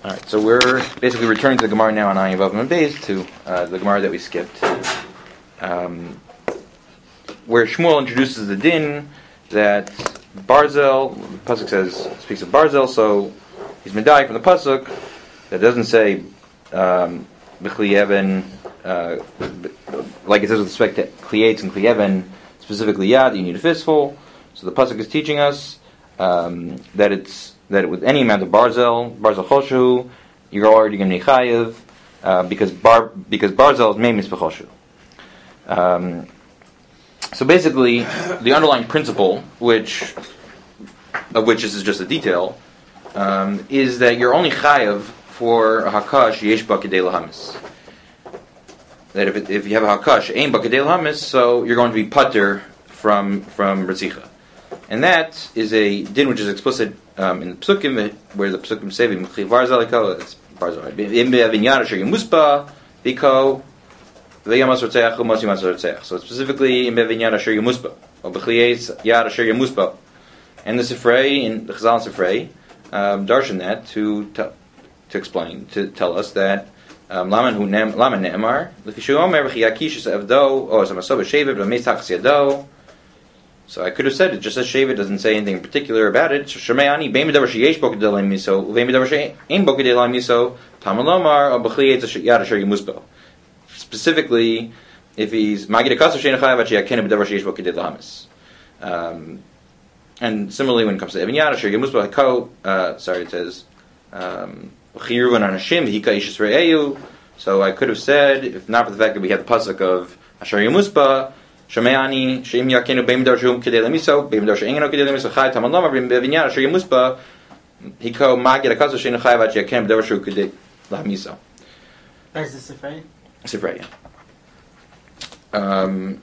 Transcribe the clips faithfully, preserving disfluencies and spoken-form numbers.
All right, so we're basically returning to the Gemara now on Ayin Vav and Beis, to uh, the Gemara that we skipped, um, where Shmuel introduces the din that Barzel, the pasuk says speaks of Barzel, so he's medayik from the pasuk that doesn't say um, b'chli even, uh, like it says with respect to klietz and kli even, specifically yad, that you need a fistful. So the pasuk is teaching us um, that it's that with any amount of barzel, barzel choshu, you're already going to be chayiv, uh, because bar because barzel is meimis b'choshu. Um, so basically, the underlying principle, which of which this is just a detail, um, is that you're only chayiv for a hakash yesh ba kedei lahamis. That if it, if you have a hakash ain ba kedei lahamis, so you're going to be pater from from retzicha. And that is a din which is explicit um, in the psukim, where the psukim say v'mchli varzel iko, it's varzel. Im be'avinyar asher yemuspa biko v'yamas rotzeach u'mos yamas rotzeach. So specifically im be'avinyar asher yemuspa or b'chliyeis yad asher yemuspa. And the Sifrei in the Chazal Sifrei um, darshan that to, to to explain to tell us that laman hu laman ne'emar l'kishu omer v'chiyakish avdo or zamaso b'shevet v'meis tachas yado. So I could have said it just as Shavit doesn't say anything in particular about it. Shemeani beim davar sheyesh bo kedei miso, uveim davar she'ein bo kedei miso, tamalomar or b'chli yetz yad asher yemusbo. Specifically, if he's magid akasav she'ein chayav v'chiyakenu b'davar sheyesh bo kedei lahamis. Um, and similarly, when it comes to Evin Yad asher yemusbo hako, uh, sorry, it says um, chiyuvan anashim hika ishis re'eyu. So I could have said, if not for the fact that we have the pasuk of asher yemusba. Shemeani sheim yakenu beim dar shum kedei lemiso beim dar she'engeno kedei lemiso chay tamalama b'im bevinyar asher yemusba hiko magid akaso she'enu chay vat yakenu b'davar shum kedei lamiso. Where's the Sifrei? Sifrei. Um,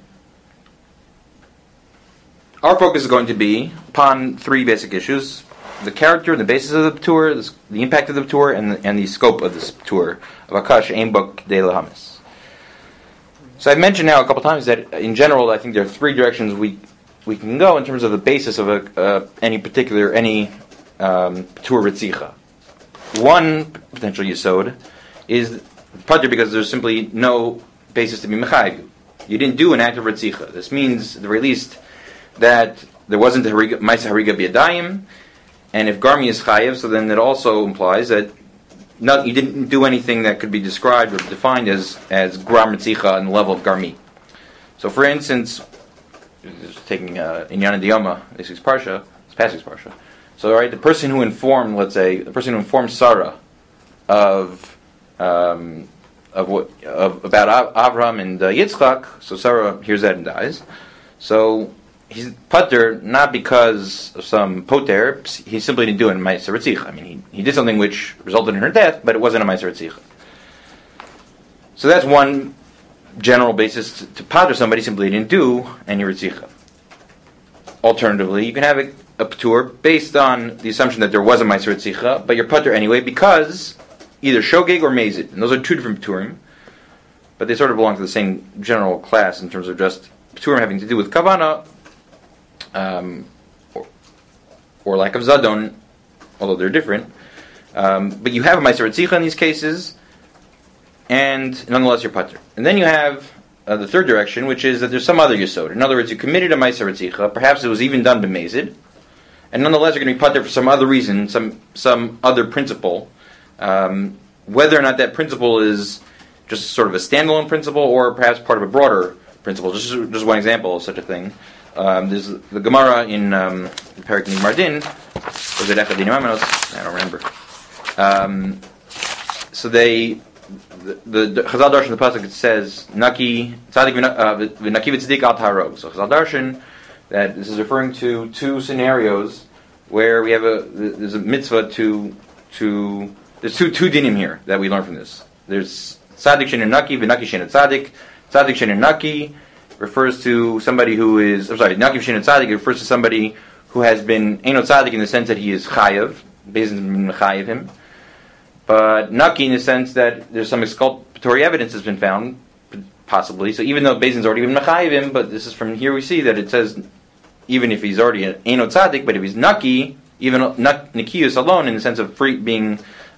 our focus is going to be upon three basic issues: the character and the basis of the tour, the impact of the tour, and the, and the scope of this tour of Akash Ein Bo Kedei Lahamis. So I've mentioned now a couple times that in general I think there are three directions we we can go in terms of the basis of a, uh, any particular any um, tour ritzicha. One potential yesod is pater because there's simply no basis to be mechayiv. You didn't do an act of ritzicha. This means at the very least that there wasn't a ma'aseh hariga b'yadayim, and if garmi is chayiv, so then it also implies that Not, you didn't do anything that could be described or defined as as gram ritzicha on the level of garmi. So, for instance, just taking uh, Inyan Diyama, this week's parsha, this past week's parsha. So, right, the person who informed, let's say, the person who informed Sarah of um, of what of about Av- Avraham and uh, Yitzchak. So Sarah hears that and dies. So he's pater not because of some poter. He simply didn't do it in Ma'aser Ritzicha. I mean, he, he did something which resulted in her death, but it wasn't a Ma'aser Ritzicha. So that's one general basis to, to pater somebody simply didn't do any Ritzicha. Alternatively, you can have a, a patur based on the assumption that there was a Ma'aser Ritzicha, but you're pater anyway because either shogeg or mazid, and those are two different paturim, but they sort of belong to the same general class in terms of just paturim having to do with kavana. Um, or, or lack of zadon, although they're different. Um, but you have a ma'aser ritzicha in these cases, and nonetheless you're pater. And then you have uh, the third direction, which is that there's some other yesod. In other words, you committed a ma'aser ritzicha, perhaps it was even done b'mezid, and nonetheless you're going to be pater for some other reason, some some other principle. Um, whether or not that principle is just sort of a standalone principle, or perhaps part of a broader principle. Just just one example of such a thing. Um, there's the Gemara in um, the Perek in Mardin. Was it Echad Dinamanos? I don't remember. Um, so they, the, the, the Chazal Darshan, the pasuk, it says Naki Tzadik v'Naki v'Tzadik al Taharog. So Chazal Darshan, that this is referring to two scenarios where we have a there's a mitzvah to to there's two two dinim here that we learn from this. There's Tzadik Shein Naki v'Naki Shein Tzadik. Tzadik Shein Naki refers to somebody who is, I'm sorry, Nakiv Shin Tzadik refers to somebody who has been Eino Tzadik in the sense that he is Chayav, based on Chayav him. But Naki in the sense that there's some exculpatory evidence has been found, possibly. So even though Bezin's already been Chayav him, but this is from here we see that it says, even if he's already an Eino Tzadik, but if he's Naki, even Nikius alone, in the sense of free, being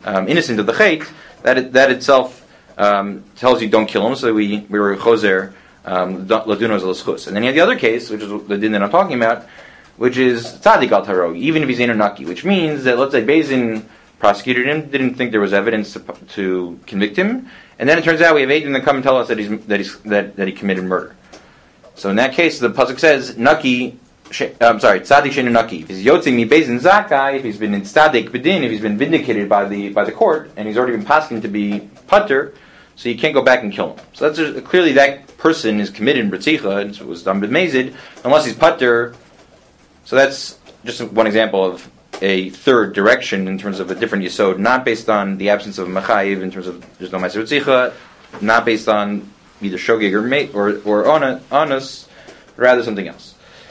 um, innocent of the chait, that it, that itself um, tells you don't kill him. So we we were choser ladunos l'schus. And then you have the other case, which is the din that I'm talking about, which is tzaddik al tarog, even if he's inunaki, which means that let's say Beis Din prosecuted him, didn't think there was evidence to, to convict him, and then it turns out we have Eidim that come and tell us that he's that he's that, that he committed murder. So in that case, the pasuk says naki. I'm sorry, tzaddik sheinu naki. If he's yotzing mi Beis Din zakai, if he's been in tzaddik bedin, if he's been vindicated by the by the court, and he's already been paskin to be pater, so you can't go back and kill him. So that's just, clearly that person is committed b'tzicha, and it was done b'mezid, unless he's pater. So that's just one example of a third direction in terms of a different yesod, not based on the absence of machayiv, in terms of there's no ma'aser b'tzicha, not based on either shogeg or mate or or onus, rather something else.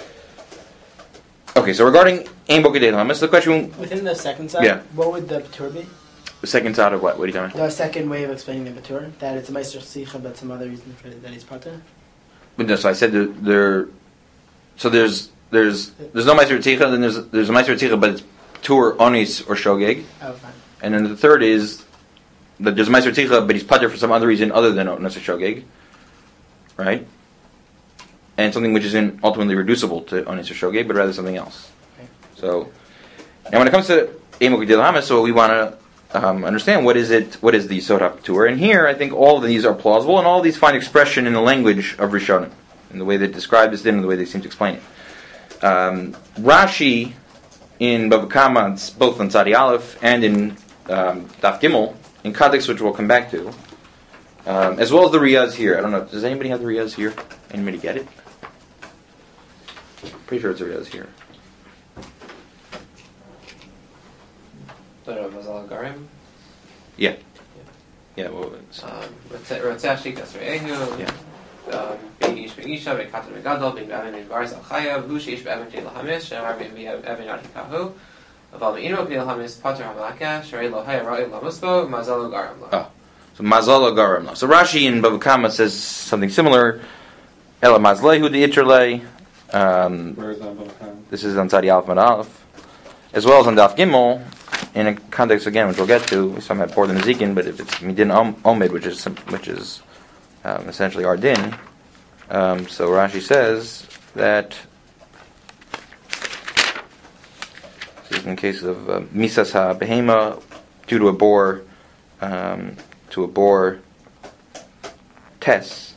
Okay, so regarding Ein Bo Kedei Lahamis, the question within the second side, yeah. What would the patur be? The second side of what? What are you talking about? The second way of explaining the patur, that it's a meiser sicha, but some other reason for that he's patur. But no, so I said there, there so there's there's there's no meiser tzika, then there's there's a meiser tzika, but it's patur, onis, or shogeg. Oh, fine. And then the third is that there's a meiser tzika, but he's patur for some other reason other than onis or shogeg, right? And something which isn't ultimately reducible to onis or shogeg, but rather something else. Okay. So, and when it comes to Ein Bo Kedei Lahamis, so we want to Um, understand what is it, what is the Yisod HaPatur, and here I think all of these are plausible, and all of these find expression in the language of Rishonim, in the way they describe this din, and the way they seem to explain it. Um, Rashi in Bava Kama, both on Tzadi Aleph and in um, Daf Gimel, in Kaddish, which we'll come back to, um, as well as the Riyaz here. I don't know, does anybody have the Riyaz here? Anybody get it? Pretty sure it's a Riyaz here. Mazal Garim? Yeah. Yeah, well, it's... Rotzeh Shikas Re'ehu. Yeah. Beinish Beinisha, Beikater Megadol, Bein Be'evin in Baris Al Chayav, Hu Sheish Be'evin Kedei Lahamis, Shemar Bein Be'evin Adhikahu, Aval Me'ino Kedei Lahamis, Pater HaMalaka, Sharei Lo Haya Ra'i Lamusbo, Mazal Garim Lo. Oh, so Mazal Garim Lo. So Rashi in Bava Kama says something similar. Ela Mazlehu de Itrlei. Um, Where is that Bava Kama? This is on Tzadi Aleph Mad Aleph, as well as on Daf Gimel. In a context again, which we'll get to, some have more than Ezekiel, but if it's Midin Omid, which is which is um, essentially our din, um, so Rashi says that this is in case of uh, Misas ha Behema, due to a boar, um, to a boar test.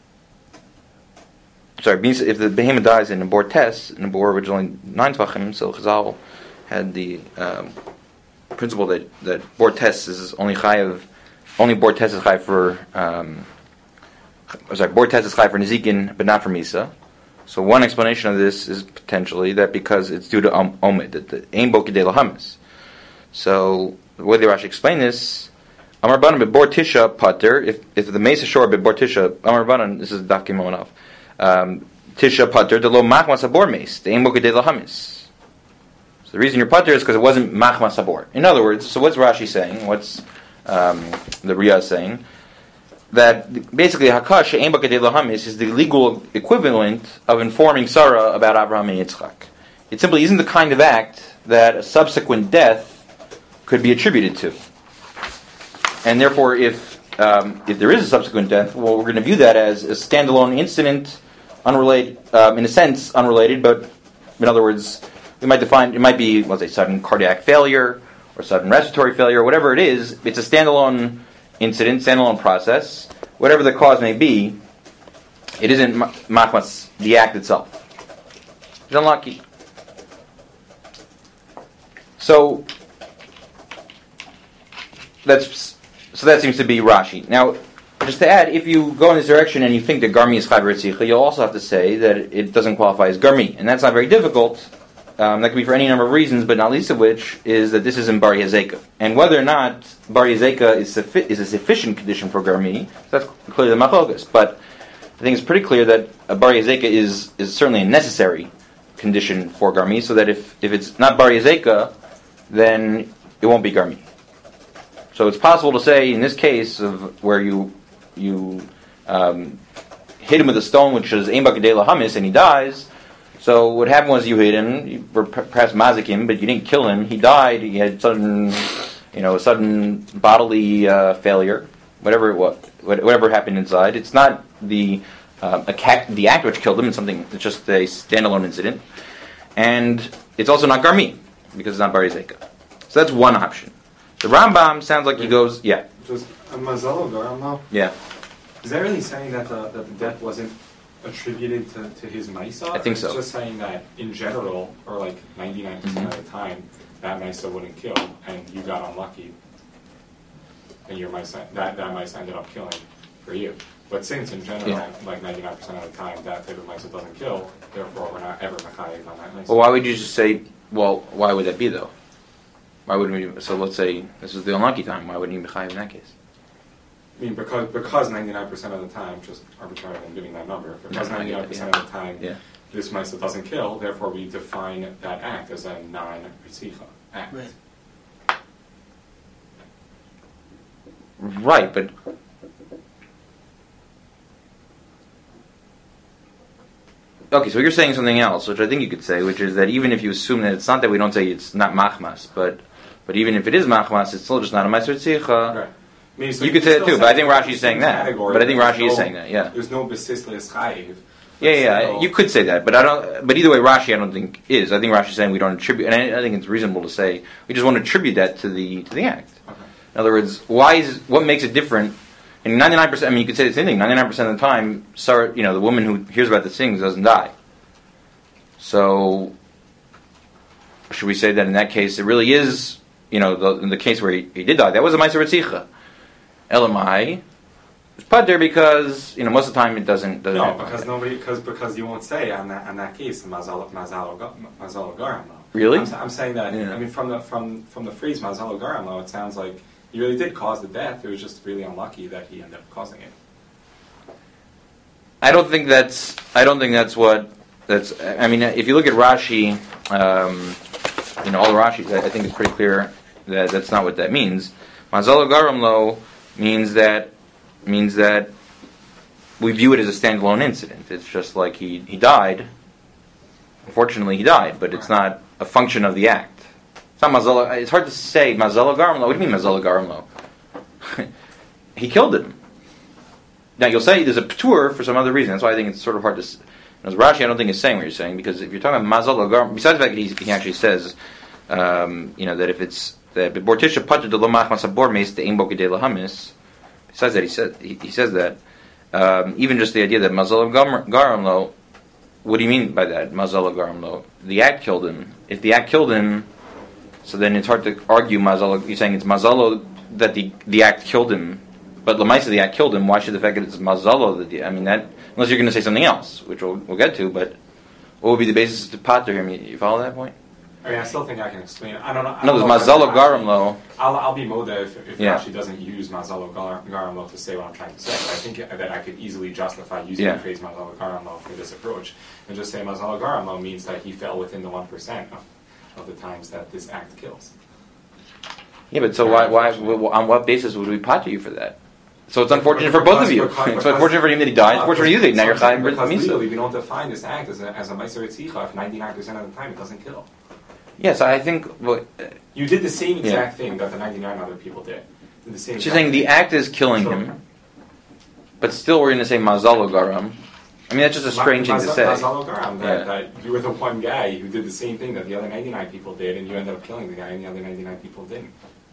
Sorry, if the Behema dies in a boar test, and a boar originally nine tvachim, so Chazal had the um, principle that that bor test is only chayav, only bor test is chayav for um, sorry, bor test is chayav for nizikin, but not for misa. So one explanation of this is potentially that because it's due to um, omid, that the Ein Bo Kedei Lahamis. So the way the Rashi explain this, Amar Banan be bor tisha pater. If if the mesa shor be bor tisha, Amar Banan, this is Daf Gimel enough. Um, tisha pater de lo machmas abor mes, the Ein Bo Kedei Lahamis. The reason you're pater is because it wasn't machma sabor. In other words, so what's Rashi saying? What's um, the Riyaz saying? That basically hakash Ein Bo Kedei Lahamis is the legal equivalent of informing Sarah about Abraham and Yitzchak. It simply isn't the kind of act that a subsequent death could be attributed to. And therefore, if um, if there is a subsequent death, well, we're going to view that as a standalone incident, unrelated, um, in a sense, unrelated, but in other words, we might define, it might be, let's say, sudden cardiac failure, or sudden respiratory failure, whatever it is, it's a standalone incident, standalone process, whatever the cause may be, it isn't machmas, the act itself. It's unlucky. So, that's, so that seems to be Rashi. Now, just to add, if you go in this direction and you think that Garmi is Chayv Ritzicha, you'll also have to say that it doesn't qualify as Garmi, and that's not very difficult. Um, that could be for any number of reasons, but not least of which is that this is in Bar Yazeka. And whether or not Bar Yazeka is, suffi- is a sufficient condition for Garmi, that's clearly the Machlokas. But I think it's pretty clear that a Bar Yazeka is, is certainly a necessary condition for Garmi, so that if, if it's not Bar Yazeka, then it won't be Garmi. So it's possible to say, in this case, of where you you um, hit him with a stone, which is Ein Bo Kedei Lahamis, and he dies. So what happened was you hit him, you were perhaps mazik him, but you didn't kill him. He died. He had sudden you know, a sudden bodily uh, failure, whatever it was, whatever happened inside. It's not the uh, a cat, the act which killed him. It's something. It's just a standalone incident, and it's also not garmi because it's not bari zeka. So that's one option. The Rambam sounds like he goes, yeah, Just a mazal garam now. yeah. Is that really saying that the that the death wasn't attributed to, to his Maisa? I think Or so. It's just saying that in general, or like ninety-nine percent Mhm. of the time, that Maisa wouldn't kill, and you got unlucky, and your Maisa, that, that Maisa ended up killing for you. But since in general, Yeah. like ninety-nine percent of the time, that type of Maisa doesn't kill, therefore we're not ever Machayev on that Maisa. Well, why would you just say? Well, why would that be though? Why wouldn't we? So let's say this is the unlucky time. Why wouldn't you be chayiv in that case? I mean, because because ninety-nine percent of the time, just arbitrarily I'm giving that number, because No, I get it, ninety-nine percent of the time, Yeah. this Maisa doesn't kill, therefore we define that act as a non-Ritzicha act. Right. Right, but okay. So you're saying something else, which I think you could say, which is that even if you assume that it's not that we don't say it's not machmas, but but even if it is machmas, it's still just not a meiser tzricha. Right. I mean, so You could can say it still too, but I think it's Rashi the is saying same that. category, But I think there's Rashi is no- saying that. Yeah. There's no basis chayiv. Yeah, yeah, yeah. You could say that, but I don't. But either way, Rashi, I don't think is. I think Rashi is saying we don't attribute, and I, I think it's reasonable to say we just want to attribute that to the to the act. Okay. In other words, why is what makes it different? And ninety-nine percent. I mean, you could say the same thing. Ninety-nine percent of the time, Sarah, you know, the woman who hears about the things doesn't die. So, should we say that in that case it really is, you know, the, in the case where he, he did die, that was a ma'aser ritzicha. Elamai, it's pater because you know most of the time it doesn't. doesn't No, happen because like that. nobody, because because you won't say on that on that case mazal mazal mazal garam. Really? I'm, I'm saying that. Yeah. I mean, from the from from the phrase mazal garam, it sounds like he really did cause the death. It was just really unlucky that he ended up causing it. I don't think that's. I don't think that's what. That's. I mean, if you look at Rashi, um, you know, all the Rashis, I, I think it's pretty clear that that's not what that means. Mazal garam lo means that means that we view it as a standalone incident. It's just like he he died. Unfortunately, he died, but it's not a function of the act. It's not mazal. It's hard to say mazal garam lo. What do you mean mazal garam lo? He killed him. Now you'll say there's a p'tur for some other reason. That's why I think it's sort of hard to. s- As Rashi, I don't think is saying what you're saying, because if you're talking about mazal garam, besides the fact that he, he actually says, um, you know, that if it's that bortisha pater de lo machmas habor meis de ein bo gedei lahamis. Besides that, he says he, he says that um, even just the idea that mazal garam lo. What do you mean by that? Mazal garam lo. The act killed him. If the act killed him, so then it's hard to argue mazal. You're saying it's mazalo that the the act killed him. But Lamaisa, the act killed him. Why should the fact that it's Mazalo that the, I mean that unless you're going to say something else, which we'll, we'll get to. But what would be the basis to pater him? You, you follow that point? I mean, I still think I can explain it. I don't know. I No, don't there's know if Mazalo Rashi- Garam lo. I'll, I'll be moda if, if Yeah. Rashi doesn't use Mazalo Gar- Garam Lo to say what I'm trying to say. But I think that I could easily justify using Yeah. the phrase Mazalo Garam Lo for this approach and just say Mazalo Garam Lo means that he fell within the one percent of, of the times that this act kills. Yeah, but so why, why, wh- on what basis would we pater you for that? So it's unfortunate for both of you. Because- It's unfortunate for him that he died. It's unfortunate for you that now you're Because- chayim Because misa. legally, we don't define this act as a, as a Meiser Etzicha if ninety-nine percent of the time it doesn't kill. Yes, I think. Well, uh, You did the same Yeah. exact thing that the ninety-nine other people did. Did the same she's exact saying the thing. act is killing him, but still we're going to say Mazalo Garam. I mean, that's just a strange thing to Maz- say. Mazalo Garam, that, Yeah. that you were the one guy who did the same thing that the other ninety-nine people did, and you ended up killing the guy, and the other ninety-nine people didn't.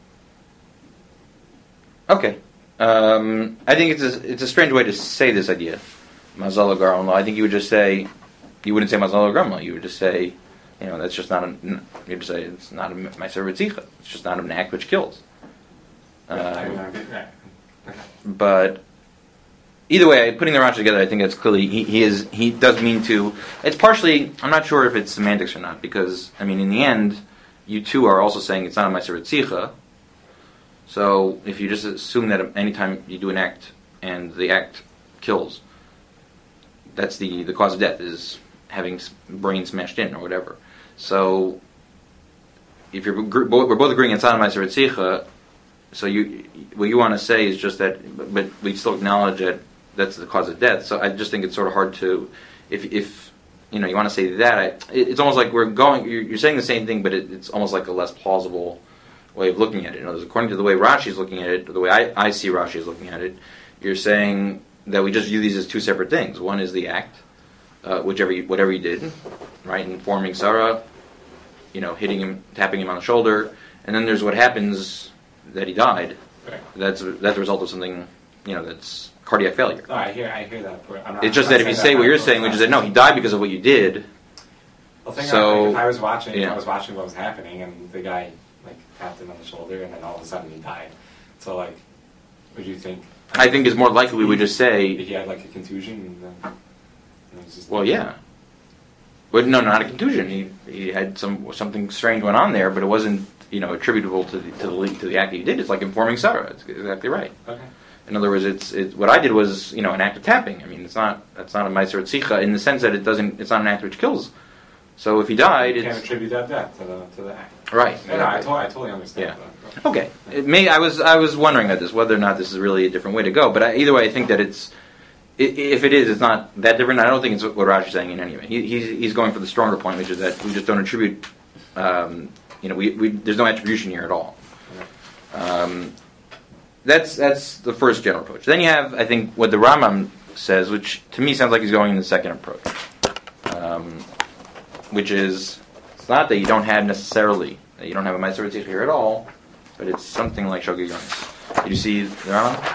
Okay. Um, I think it's a, it's a strange way to say this idea, Mazal Garam. I think you would just say, you wouldn't say Mazal Garam. You would just say, you know, that's just not a. You would say it's not a Meiser Ritzicha. It's just not an act which kills. I mean, Um, I get that. Okay. but either way, putting the Rashi together, I think that's clearly he, he is he does mean to. It's partially. I'm not sure if it's semantics or not, because I mean, in the end, you two are also saying it's not a Meiser Ritzicha. So if you just assume that anytime you do an act and the act kills, that's the, the cause of death is having s- brain smashed in or whatever. So if you're gr- both, we're both agreeing it's not a Meiser Ritzicha, so you what you want to say is just that, but, but we still acknowledge that that's the cause of death. So I just think it's sort of hard to, if if you know you want to say that, I, it, it's almost like we're going. You're, you're saying the same thing, but it, it's almost like a less plausible way of looking at it. In other words, according to the way Rashi is looking at it, or the way I, I see Rashi is looking at it, you're saying that we just view these as two separate things. One is the act, uh, whichever you, whatever he did, right, informing Sarah, you know, hitting him, tapping him on the shoulder, and then there's what happens that he died. Right. That's that's the result of something, you know, that's cardiac failure. No, I hear, I hear that. But I'm not, It's just I'm not that if you saying say what you're I'm saying, which is that no, he died because of what you did. Well, think So, about, like, if I was watching, if yeah. I was watching what was happening, and the guy like tapped him on the shoulder, and then all of a sudden he died. So, like, would you think? I think it's more likely we would just that say, he had like a contusion, and then and it was just well, yeah. But no, not a contusion. He he had some something strange went on there, but it wasn't, you know, attributable to the to the, to the act that he did. It's like informing Sarah. It's exactly right. Okay. In other words, it's it, what I did was, you know, an act of tapping. I mean, it's not that's not a meiser tzika in the sense that it doesn't. It's not an act which kills. So if he died, You can't it's attribute that death to the to the act. right. Yeah, no, I, exactly. to- I totally understand Yeah. that. Okay. It may I was I was wondering about this whether or not this is really a different way to go. But I, either way, I think that it's i- if it is, it's not that different. I don't think it's what Rashi's saying in any way. He, he's he's going for the stronger point, which is that we just don't attribute. Um, you know, we, we there's no attribution here at all. Um, that's that's the first general approach. Then you have, I think, what the Rambam says, which to me sounds like he's going in the second approach, um, which is it's not that you don't have necessarily that you don't have a Meiser Tzich here at all, but it's something like Shogeg Yonis. Did you see the Rambam?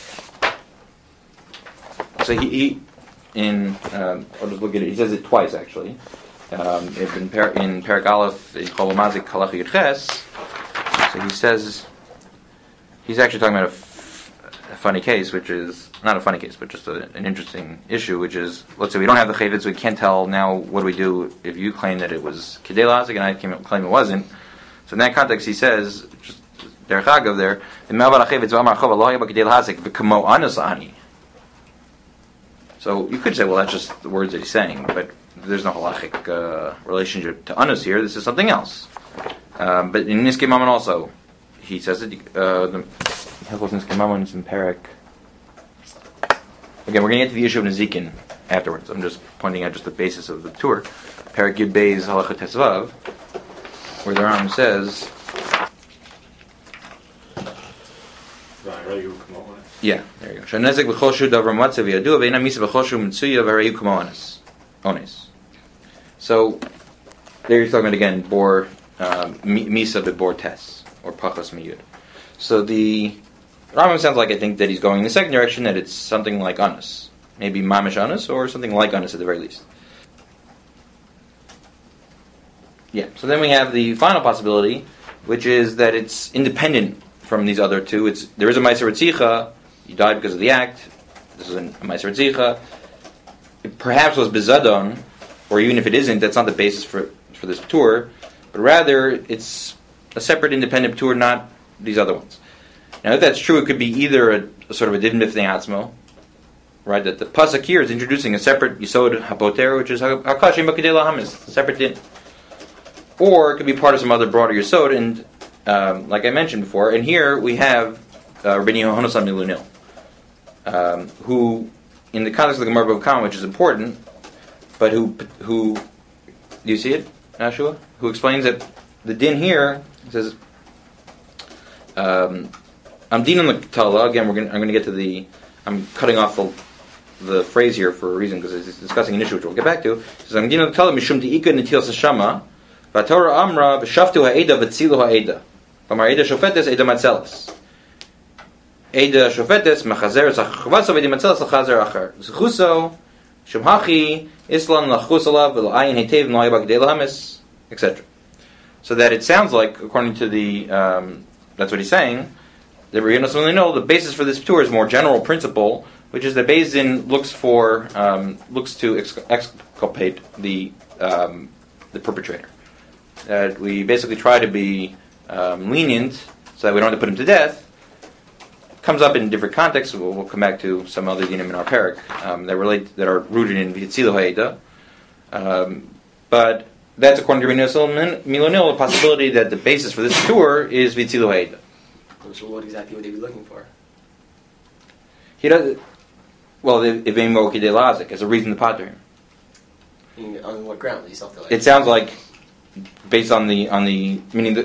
So he, he in um, I'll just look at it. He says it twice actually. Um, in per, in Perak Aleph in Cholomazik Halach Yudches. So he says he's actually talking about a, f- a funny case, which is not a funny case, but just a, an interesting issue, which is let's say we don't have the chayvitz, so we can't tell now what do we do if you claim that it was Kedei Lazik and I claim it wasn't. So in that context, he says just derech agav there in Melvar Chayvitz V'Amar Chova Lo Hayba Kedei Lazik V'Kamo Anas Ani. So you could say, well, that's just the words that he's saying, but there's no halachic uh, relationship to Anas here. This is something else. Um, but in Niskei Mammon also, he says that uh, the Hilchos Niskei Mammon is in Perek. Again, we're going to get to the issue of Nezikin afterwards. I'm just pointing out just the basis of the tour. Perek Yud Beis Halacha Tesvav, where the Rambam says, Right, right, you come up with it. yeah, there you go. Shanezek v'choshu davar matzav yadu ve'ina misa v'choshu mitzuya v'arayu kumonis. Ones. So there he's talking about again bor um, misa b'bor tes or pachas miyud. So the Rambam sounds like I think that he's going in the second direction, that it's something like anus, maybe mamish anus or something like anus at the very least. Yeah. So then we have the final possibility, which is that it's independent from these other two. It's there is a meiser ritzicha. You died because of the act. This is a meiser ritzicha. It perhaps was bezadon, or even if it isn't, that's not the basis for for this tour, but rather it's a separate independent tour, not these other ones. Now, if that's true, it could be either a, a sort of a din b'fnei atzmo, right? That the pasuk here is introducing a separate yisod hapoter, which is hakashim b'kedei lahamis, a separate din, or it could be part of some other broader yisod. And um, like I mentioned before, and here we have uh, Rabbi Yochanan Milunil, um, who, in the context of the Gemara Bava Kama, which is important, but who who do you see it, Nashua? Who explains that the din here says. Um, I'm din on the Tala. Again, we're gonna, I'm going to get to the. I'm cutting off the, the phrase here for a reason because it's discussing an issue which we'll get back to. It says I'm din on the Tala mishum diika netil sashama, v'Torah amra v'shaftu ha'eda v'tzilu ha'eda, v'amar eda shofetes eda matzelas, eda shofetes mechazer tzachchavaso v'eda matzelas l'chazer achar zchuso shumhachi islam lachusala v'la'ayin hetev n'ayabak de lahamis, et cetera. So that it sounds like, according to the, um, that's what he's saying. The know the basis for this tour is a more general principle, which is that Beis Din looks for um, looks to ex- exculpate the um, the perpetrator. That we basically try to be um, lenient so that we don't have to put him to death. Comes up in different contexts. We'll, we'll come back to some other dinim in our parak um, that relate that are rooted in V'yitzilu ha'eda. Um, but that's according to Rabbi Milunil, a possibility that the basis for this tour is V'yitzilu ha'eda. So what exactly would they be looking for? He does. Well, if Eimo Kedei Lazik as a reason to pater him. I mean, on what ground? You still have to, like, It sounds like based on the on the meaning that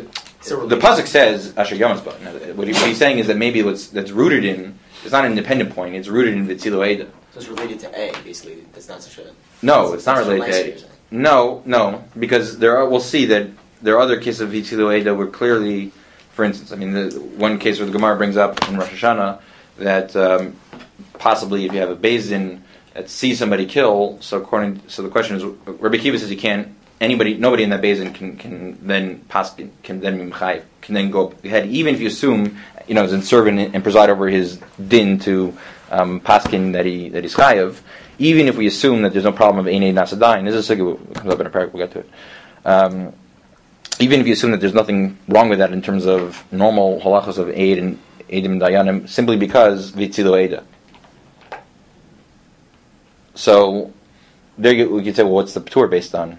So the pasuk says Asher Yamasba. Now, what, he, what he's saying is that maybe what's that's rooted in it's not an independent point. It's rooted in Vitzilu Eda. So it's related to A, basically. That's not such a. No, it's not that's related to Meiser, A. you're saying. No, no, because there are. We'll see that there are other cases of Vitzilu Eda where clearly, for instance, I mean, the one case where the Gemara brings up in Rosh Hashanah that um, possibly if you have a Beis Din that sees somebody kill, so according, so the question is, Rabbi Akiva says you can't. Anybody, nobody in that Beis Din can can then possibly can then be mechayiv, can then go ahead, even if you assume, you know, is in servant and preside over his din to um, paskin that he that he's chayiv. Even if we assume that there's no problem of einei nasadayin, this is a sugya that comes up in a paragraph. We'll get to it. Um, even if you assume that there's nothing wrong with that in terms of normal halachos of eid and eidim and dayanim, simply because vitzilu eida. So there you, we could say, well, what's the p'tur based on?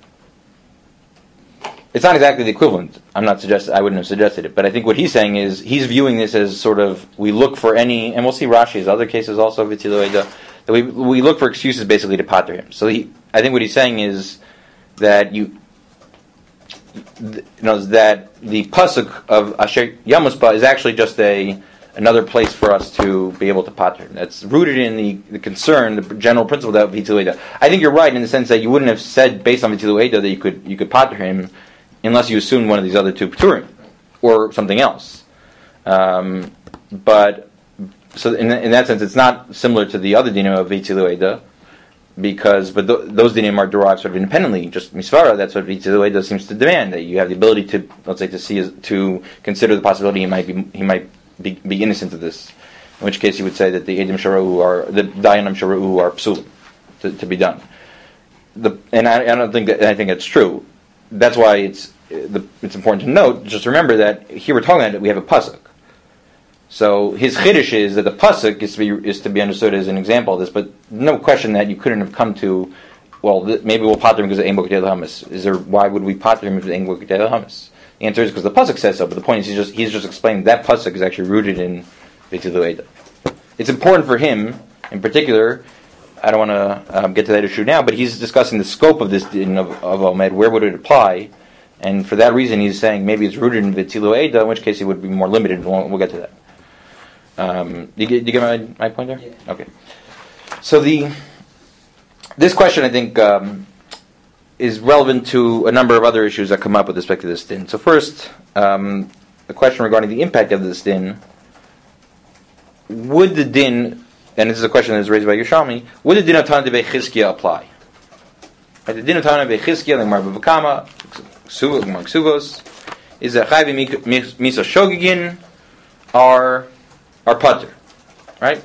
It's not exactly the equivalent. I'm not suggesting. I wouldn't have suggested it, but I think what he's saying is he's viewing this as sort of we look for any, and we'll see Rashi's other cases also vitzilu eida, that we we look for excuses basically to pater him. So he, I think what he's saying is that you, you know, that the pasuk of Asher Yamusba is actually just a another place for us to be able to pater him. That's rooted in the, the concern, the general principle that vitzilu eida. I think you're right in the sense that you wouldn't have said based on vitzilu eida that you could you could pater him unless you assumed one of these other two p'turim or something else. Um, but so in, in that sense, it's not similar to the other dinim of vitzilu eida, because but th- those dinim are derived sort of independently. Just misvara, that's what vitzilu eida seems to demand, that you have the ability to, let's say, to see to consider the possibility he might be he might be, be innocent of this. In which case, you would say that the edim sharu are the dayanim sharu are psulim to, to be done. The, and I, I don't think that I think that's true. That's why it's the, it's important to note. Just remember that here we're talking about we have a pasuk. So his chiddush is that the pasuk is to be is to be understood as an example of this, but no question that you couldn't have come to. Well, th- maybe we'll pater him because of ein bo kedei lahamis. Is there why would we pater him if it's ein bo kedei lahamis? The answer is because the pasuk says so. But the point is he's just he's just explaining that pasuk is actually rooted in vitzilu eida. It's important for him in particular. I don't want to um, get to that issue now, but he's discussing the scope of this din of, of Omed. Where would it apply? And for that reason, he's saying maybe it's rooted in vitzilu eida, in which case he would be more limited. We'll, we'll get to that. Um, you, get, you get my, my point there? Yeah. Okay. So the this question, I think, um, is relevant to a number of other issues that come up with respect to this din. So first, um, the question regarding the impact of this din. Would the din, and this is a question that is raised by Yerushalmi, would the din of Tana de Bechizkiya apply? Right, the din of Tana de Bechizkiya, like Mar Bavakama, Gemar Ksuvos, is that Chayvi Misa Shogigin are our putter, right?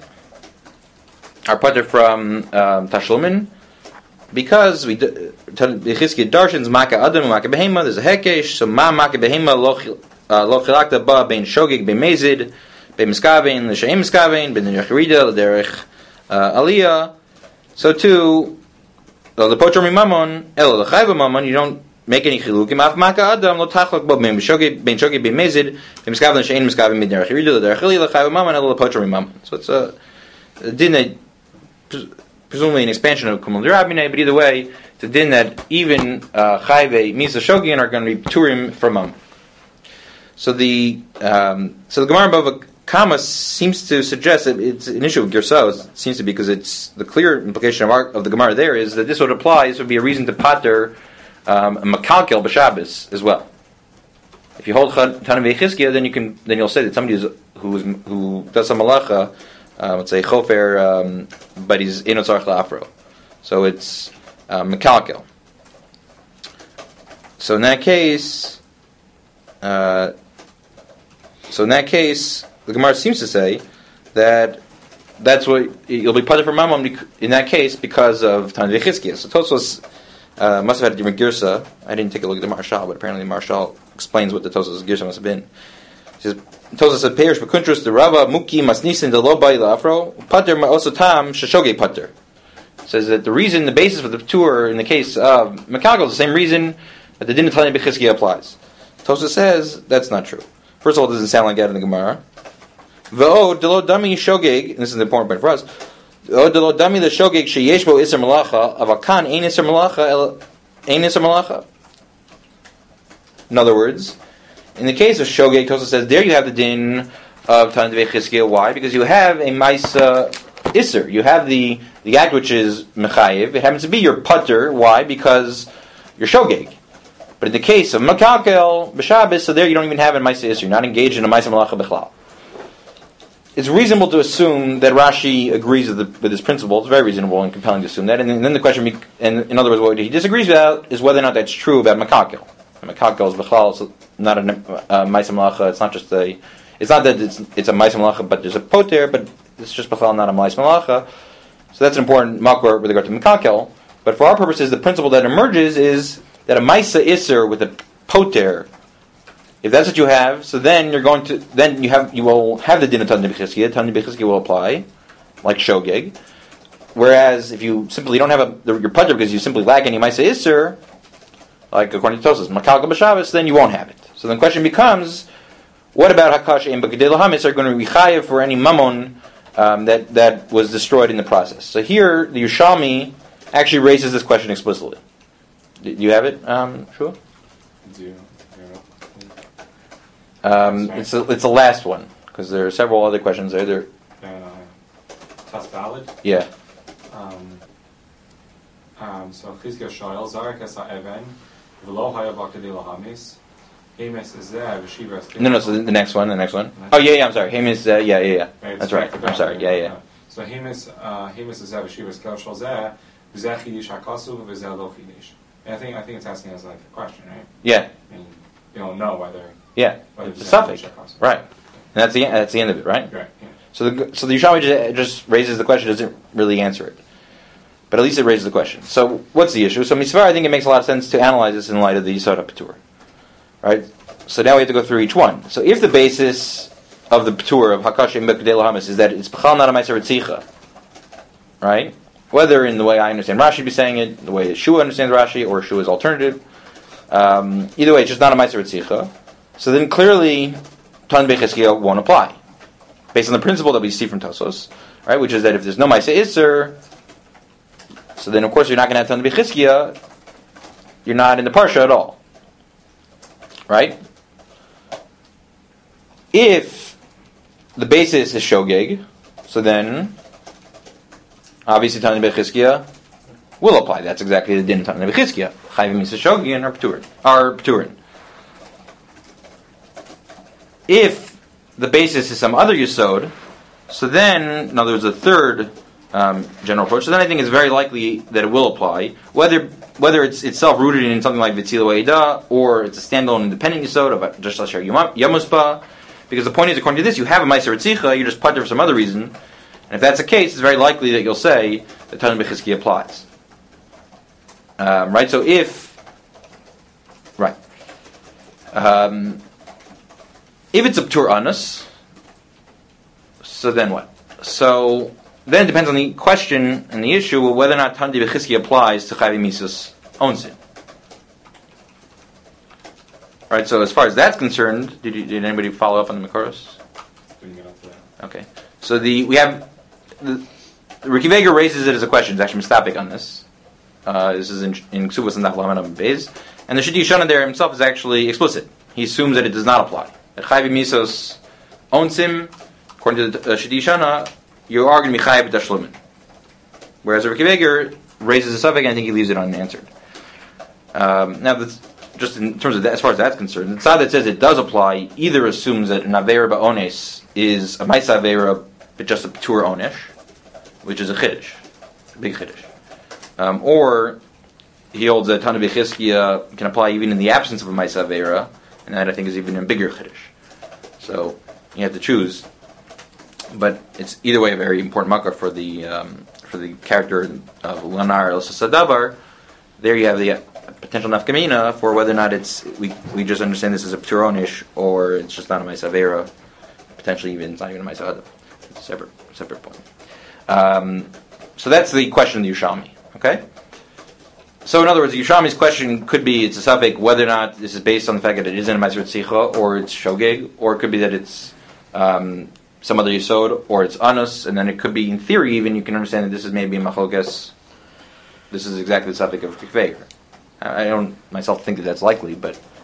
Our putter from um, Tashlumin, because we Bechizkiya Darshans Maka Adam Maka Behema. There's a hekesh, so Ma Maka Behema Lo Chilakta Ba Bein Shogig Bein Mezid. Bein Miskavein, L'Sheim Miskavein, Bein Yerida, L'Derech Aliyah. So too, the Pocher Mimamon, El L'Chayva Mamon, you don't make any chilukim. Af Maka Adam, Lo Tachlok Bo Bein Shogi, Bein Shogi, Bein Mezid, Bein Miskavein, L'Sheim Miskavein, Bein Derech Yerida, L'Derech Aliyah, L'Chayva Mamon, El L'Pocher Mimamon. So it's a, a din that, presumably an expansion of Kumul Derabineh, but either way, it's a din that even uh, Chayve, Misa Shogin are going to be Turim from Mamon. So the, um, so the Gemara Bava Kama seems to suggest that it's an issue of Gersa. It seems to be because it's the clear implication of, our, of the Gemara there is that this would apply. This would be a reason to pater um, a makalkel b'Shabbos as well. If you hold Tana v'Chizkiya, then you can then you'll say that somebody who's, who's, who does some malacha, uh, let's say chofer, um, but he's enotzarch la'afro. So it's uh, makalkel. So in that case, uh, so in that case. The Gemara seems to say that that's what you'll be putter for mamam in that case because of Tana v'Chizkiya. So Tosfos uh, must have had a different girsa. I didn't take a look at the Marshal, but apparently the Marshal explains what the Tosfos girsa must have been. He says Tosfos said Perish b'kuntrus the Rava Muki Masnisin the Lo Bai La'afro Pater also Tam Shashoge Pater. Says that the reason, the basis for the tour in the case of Mekagel is the same reason that the din of Tana v'Chizkiya applies. Tosfos says that's not true. First of all, it doesn't sound like that in the Gemara. V'o delo dami shogeg, and this is an important point for us. V'o delo dami the shogeg sheyesh bo iser malacha avakan ein iser malacha el ein iser malacha. In other words, In the case of Shogeg, Tosfos says there you have the din of Tan Devei Chizkiya. Why? Because you have a Maisa Isser. You have the, the act which is Mechayiv. It happens to be your putter. Why? Because you're Shogeg. But in the case of Makakel, B'Shabbos, so there you don't even have a Maisa Isser. You're not engaged in a Maisa Malacha B'chlal. It's reasonable to assume that Rashi agrees with, the, with this principle. It's very reasonable and compelling to assume that. And then, and then the question, and in other words, what he disagrees about is whether or not that's true about Makakel. Makakel is B'chlal, it's not a uh, Maisa Malacha. It's not just a, it's not that it's, it's a Maisa Malacha, but there's a poter, but it's just B'chlal, not a Maisa Malacha. So that's an important makor with regard to Makakel. But for our purposes, the principle that emerges is that a Maisa Isser with a poter, if that's what you have, so then you're going to then you have you will have the din of Tan Devei Chizkiya. Tan Devei Chizkiya will apply, like Shogeg. Whereas if you simply don't have a the, your putter because you simply lack any Maisa Isser, like according to Tosfos, Makal B'Shabbos, then you won't have it. So the question becomes, what about Hakash and B'Kedei Lahamis are going to be chayav for any mammon um, that that was destroyed in the process? So here the Yerushalmi actually raises this question explicitly. Do you have it, um, Shua? Do you? Um, it's a, it's the last one because there are several other questions there. There, Uh, Tas Daled. yeah. Um, um, so Chizkiya Shoyel Zarek Es HaEven V'lo Haya B'Kedei Lahamis Hemes Ezeh V'Shivas. No, no. So the, the next one, the next one. Oh yeah, yeah. I'm sorry. Hamis. Uh, yeah, yeah, yeah. Right, That's right. I'm sorry. Yeah, yeah. So Hemes uh, Hemes Ezeh V'Shivas Kel Shol Zeh V'Zeh Chidish HaKasu V'Zeh Lo Chidish. And I think I think it's asking us like a question, right? Yeah, I mean, you don't know whether yeah. whether It's a V'Zeh suffix, Chidish HaKasu. right? And that's the that's the end of it, right? Right. Yeah. So the so the Yerushalmi just, just raises the question, doesn't really answer it, but at least it raises the question. So what's the issue? So Misvar, I think it makes a lot of sense to analyze this in light of the Yisod HaPetur, right? So now we have to go through each one. So if the basis of the Petur of Hakash and B'Kedei Lahamis is that it's B'chal not a Ma'aser Ritzicha, right? Whether in the way I understand Rashi be saying it, the way Shua understands Rashi, or Shua's alternative, um, either way, it's just not a Ma'aser Ritzicha. So then clearly, Tan Devei Chizkiya won't apply, based on the principle that we see from Tosfos, right? Which is that if there's no Ma'aser Isser, so then of course you're not going to have Tan Devei Chizkiya. You're not in the parsha at all, right? If the basis is Shogeg, so then obviously Tan Devei Chizkiya will apply. That's exactly the din of Tan Devei Chizkiya. Chayvim Misa Shogeg or Peturin. Or Peturin. If the basis is some other Yesod, so then, in other words, a third um, general approach, so then I think it's very likely that it will apply, whether whether it's itself rooted in something like V'tzila Eidah, or it's a standalone independent Yesod of just Asher Yamuspa, because the point is, according to this, you have a Ma'aser Ritzicha, you just putter for some other reason, and if that's the case, it's very likely that you'll say that Tan Devei Chizkiya applies. Um, right, so if, right, um, if it's a P'tur Anus, so then what? So then it depends on the question and the issue of whether or not Tan Devei Chizkiya applies to Chayvim Misa's own sin. Right, so as far as that's concerned, did you, did anybody follow up on the Makoros? Didn't get up to that. Okay, so the we have the, the Ricky Vega raises it as a question. It's actually mistapik on this. Uh, this is in in Ksubos and Daflaman of Beis, and the Shidi Shana there himself is actually explicit. He assumes that it does not apply. That Chayvim Misa's own sin, according to the uh, Shidi Shana, you are going to be Chayv Tashlumin. Whereas Ricky Vega raises a subject, and I think he leaves it unanswered. Um, now, that's, just in terms of that, as far as that's concerned, the side that says it does apply either assumes that an Avera Ba'ones is a Maisa Avera, but just a P'tur Onesh, which is a Chiddush, a big Chiddush. Um, or he holds that Tan Devei Chizkiya can apply even in the absence of a Maisa Avera, and that I think is even a bigger Chiddush. So you have to choose. But it's either way a very important makkah for the um, for the character of Lanar El Sadabar. There you have the uh, potential nafkamina for whether or not it's we we just understand this as a p'turonish or it's just not a ma'asavera, potentially even it's not even a ma'asavada. It's a separate separate point. Um, so that's the question of the Yerushalmi. Okay. So in other words, the Yerushalmi's question could be it's a suffix whether or not this is based on the fact that it isn't a ma'aser tzicha or it's shogeg, or it could be that it's um, some other yisod, or it's anus, and then it could be, in theory, even you can understand that this is maybe a machlokas. This is exactly the subject of Kikveger. I don't myself think that that's likely, but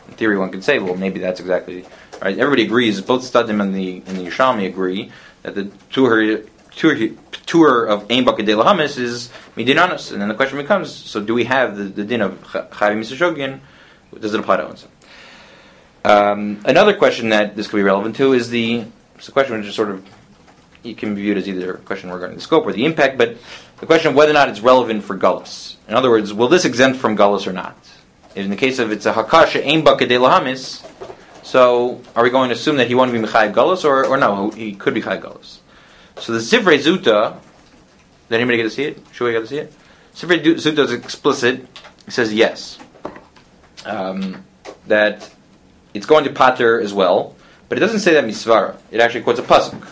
In theory, one could say, well, maybe that's exactly right. Everybody agrees. Both Stadim and the and the Yerushalmi agree that the tour tour tour of Ein Baked De Lahamis is midinanos, and then the question becomes: so do we have the, the din of Chayim Misashogin? Does it apply to Onsa? Um, another question that this could be relevant to is the it's a question which is sort of you can be viewed as either a question regarding the scope or the impact, but the question of whether or not it's relevant for Gullus. In other words, will this exempt from Gullus or not? In the case of it's a Hakasha Ein Baked De Lahamis, so are we going to assume that he won't be Mechayiv Gullus, or, or no, he could be Chayiv Gullus? So the Sifrei Zuta, did anybody get to see it? Should we get to see it? Sifrei Zuta is explicit. It says yes. Um, that it's going to Pater as well, but it doesn't say that Misvara. It actually quotes a pasuk.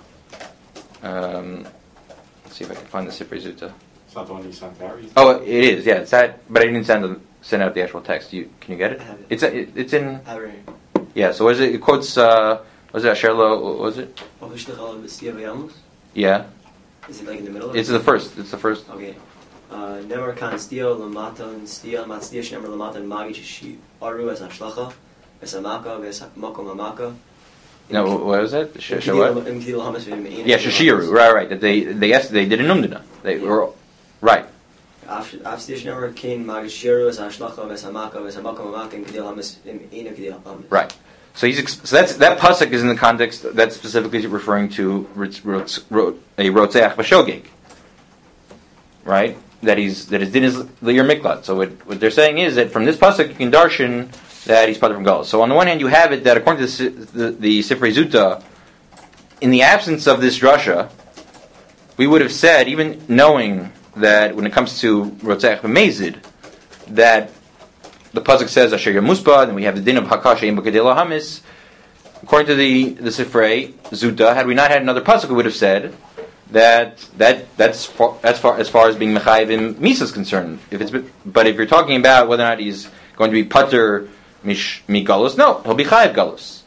Um, let's see if I can find the Sifrei Zuta. It's not the one you sent out? You Oh, it is, yeah, it's that, but I didn't send the, send out the actual text. You Can you get it? I have it. It's a, it, it's in, I read. yeah, so what is it? It quotes, uh, was it Asherlo, what was it? Yeah, Is it like in the middle? Of it's it? the first, it's the first. Okay. Uh, Never kan stio lamatan stio mat stio shnemer lamatan magi shi aru as ashlacha as amaka as makom amaka. No, what was it? Sh- sh- what? Yeah, Yeah, Shashiru, right, right. That they they yes, they did a numdina. They were right. After never came magishiru as ashlacha as amaka as makom amaka in kedil hamas in ina kedil hamas. Right. So he's ex- so that's that pasuk is in the context that's specifically referring to ritz- ritz- ro- a rotzeach b'shogeg. Right. That he's that his din is your miklat. So what, what they're saying is that from this pasuk you can darshan that he's part from Galus. So on the one hand you have it that according to the the, the Sifrei Zuta, in the absence of this drasha, we would have said, even knowing that when it comes to Rotzeach B'Mezid, that the pasuk says Asher Yamuspa, and we have the din of Hakash Ein Baked De Lahamis. According to the the Sifrei Zuta, had we not had another pasuk, we would have said that that that's far, as far as far as being mechayiv in misa is concerned. If it's but if you're talking about whether or not he's going to be pater mish mi galus, no, he'll be chayiv galus.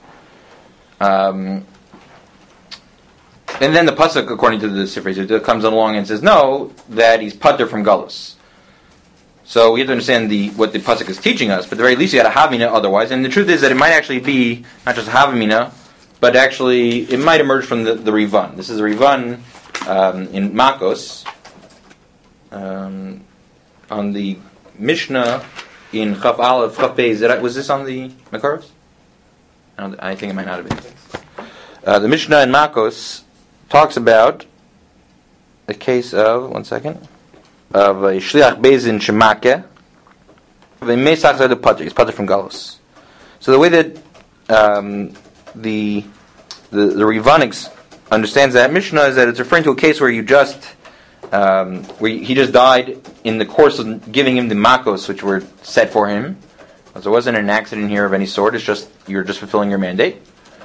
Um, and then the pasuk, according to the Sifrei Zuta, comes along and says no, that he's pater from galus. So we have to understand the what the pasuk is teaching us. But at the very least, you had a havmina otherwise. And the truth is that it might actually be not just a havmina, but actually it might emerge from the, the Rivan. This is a Rivan. Um, in Makos, um, on the Mishnah in Chaf Aleph, Chaf Beis, was this on the Makaros? I, don't, I think it might not have been. Uh, the Mishnah in Makos talks about a case of, one second, of a Shliach Beis in Shemake, of a Mesach Zed Pater, he's Pater from Galus. So the way that um, the, the, the Rivan understands that Mishnah is that it's referring to a case where you just um, where he just died in the course of giving him the makos which were set for him. So there wasn't an accident here of any sort. It's just you're just fulfilling your mandate.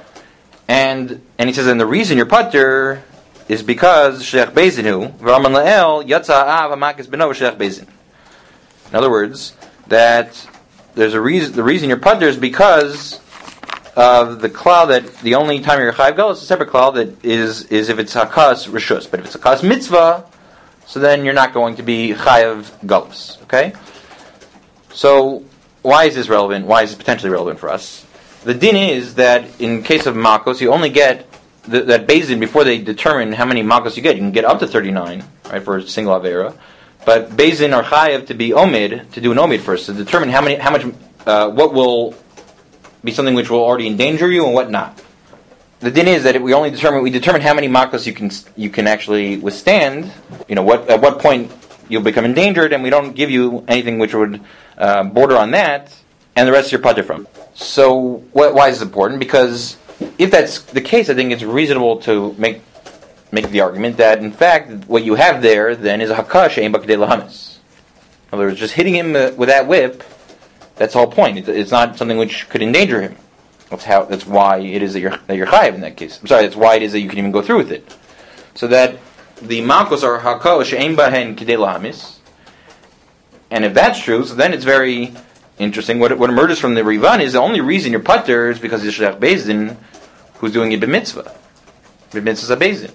And and he says, and the reason you're pater is because Shliach Beizinu v'Raman Lael Yatza Av Hamakis Beno Shliach Beizin. In other words, that there's a reason. The reason you're pater is because of the klal that the only time you're chayiv galus is a separate klal that is is if it's hakas rishus, but if it's hakas mitzvah, so then you're not going to be chayiv galus. Okay. So why is this relevant? Why is this potentially relevant for us? The din is that in case of makos, you only get the, that Beis before they determine how many makos you get. You can get up to thirty-nine, right, for a single avera, but Beis are chayiv to be omid, to do an omid first, to determine how many, how much, uh, what will be something which will already endanger you and what not. The din is that we only determine we determine how many makos you can you can actually withstand. You know what at what point you'll become endangered, and we don't give you anything which would uh, border on that, and the rest you're pater from. So wh- why is this important? Because if that's the case, I think it's reasonable to make make the argument that in fact what you have there then is a hakash ein baked lahamis. In other words, just hitting him uh, with that whip. That's the whole point. It's not something which could endanger him. That's how. That's why it is that you're that you're chayiv in that case. I'm sorry. That's why it is that you can even go through with it. So that the makos are hakol she'ein bahen kidei lahamis, and if that's true, so then it's very interesting. What what emerges from the Rivan is the only reason you're pater is because it's Shliach Beis who's doing it b'mitzvah. B'mitzvah is a Beis.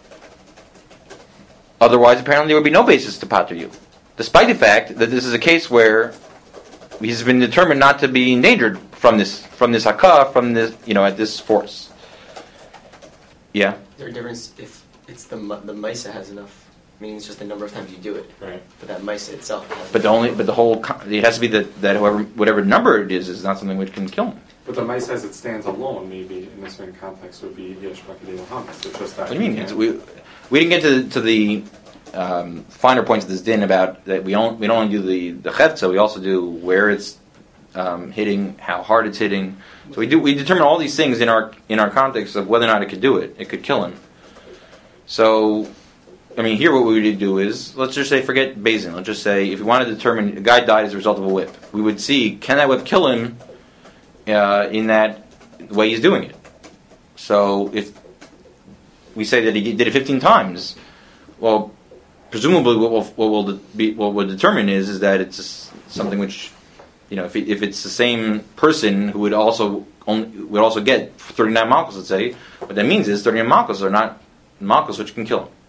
Otherwise, apparently, there would be no basis to pater you, despite the fact that this is a case where he's been determined not to be endangered from this from this hakah from this you know at this force. Yeah. Is there a difference if it's the mu- the Misa has enough? Meaning it's just the number of times you do it. Right. But that Misa itself. But the only but the whole co- it has to be that that whoever whatever number it is is not something which can kill him. But the mice as it stands alone, maybe in this certain context, would be yesh bakadei lahamis. It's just that. What do you mean? can't- It's, we we didn't get to the, to the um, finer points of this din about that we don't we don't only do the the chetza, we also do where it's um, hitting, how hard it's hitting. So we do we determine all these things in our in our context of whether or not it could do it. It could kill him. So, I mean, here what we would do is let's just say forget Bazin. Let's just say if we want to determine a guy died as a result of a whip, we would see can that whip kill him uh, in that way he's doing it. So if we say that he did it fifteen times, well, presumably what will what will be what will determine is is that it's something which, you know, if it, if it's the same person who would also only, would also get thirty-nine malchus, let's say, what that means is thirty-nine malchus are not malchus which can kill him.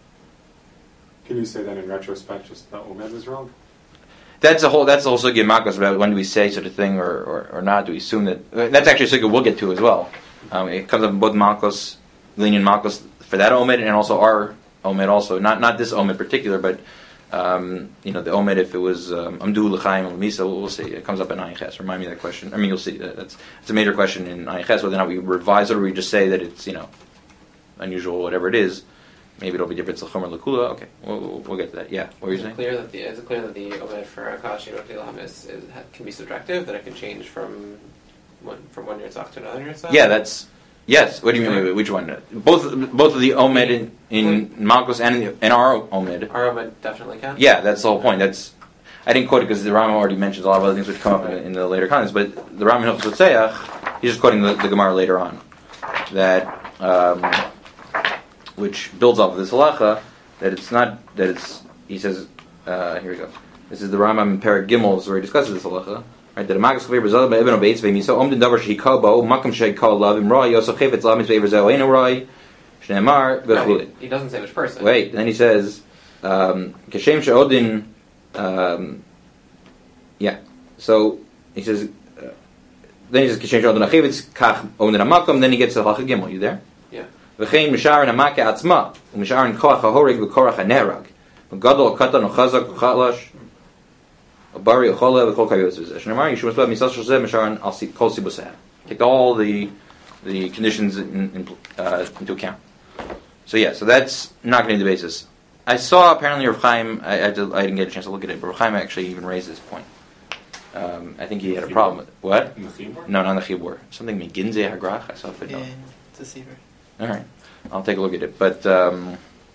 Can you say that in retrospect, just that Omed was wrong? That's a whole. That's also give malchus about when do we say such a thing or, or, or not? Do we assume that that's actually something we'll get to as well. Um, it comes up in both malchus, lenient malchus for that omed and also our omed also. Not not this omed in particular, but um, you know the omed if it was amdu l'chaim or misa. We'll see. It comes up in Ayin Remind me of that question. I mean, you'll see. That's it's a major question in Ayin whether or not we revise it or we just say that it's you know unusual, whatever it is. Maybe it'll be different. L'chum or l'kula. Okay, we'll, we'll, we'll get to that. Yeah, what were you Is it saying? clear that the is it clear that the omed for akash and bakadei lahamis is can be subtractive? That it can change from one from one nirtzach to another nirtzach? Yeah, that's yes. What do you mean? Wait, wait, which one? Both both of the omed in, in malchus and in, the, in our omed. Our omed definitely can. Yeah, that's the whole point. That's I didn't quote it because the Rambam already mentions a lot of other things which come up in, in the later comments. But the Rambam Hilchos Tzeach, he's just quoting the, the Gemara later on, that um, which builds off of this halacha that it's not that it's. He says, uh, here we go. This is the Rambam in Perek Gimel where he discusses this halacha. Right, that a magas kavir b'zal be'eben obeitz ve'miso omden davar shehikal bo makam shehikal lav imroi yosef chayvetz lamis ve'ever zeh oinu roi shneimar No, v'chulin. he, he doesn't say which person. Wait, then he says, um, Kashem she'odin, um, yeah. So he says, uh, then he says Kashem she'odin achivitz kach omden hamakom. Then he gets to halacha gimel. You there? Yeah. V'chein misharin hamaka atzma u'misharin koach hahoreg v'korach hanerag v'gadol katan u'chazak u'chalash u'bari u'chola v'chol kavyos v'zeh. Yishum esbab misas shozeh misharin al kol sibuseh. Take all the the conditions in, in, uh, into account. So yeah, so that's not going to be the basis. I saw apparently Rav Chaim, I, I, did, I didn't get a chance to look at it, but Rav Chaim actually even raised this point. Um, I think he had a problem with what? In the Chibur? No, not the Chibur. Something Meginze Hagrach. I saw a footnote. Yeah, it's a seaver. All right, I'll take a look at it. But um,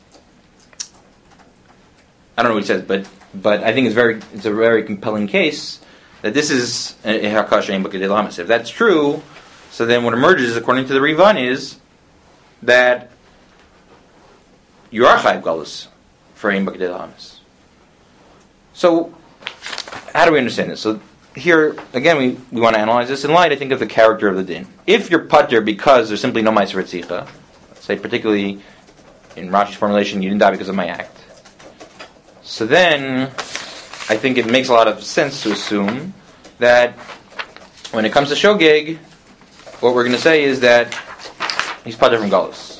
I don't know what he says, but but I think it's very it's a very compelling case that this is a Hakash Ein Bakadei Lahamis. If that's true, so then what emerges, according to the Rivan, is that you are Chayiv Galus for Ein Bakadei Lahamis. So, how do we understand this? So, here, again, we, we want to analyze this in light, I think, of the character of the din. If you're putter because there's simply no Ma'aser Ritzicha, let's say particularly in Rashi's formulation, you didn't die because of my act, so then I think it makes a lot of sense to assume that when it comes to Shogeg, what we're going to say is that he's putter from Galus.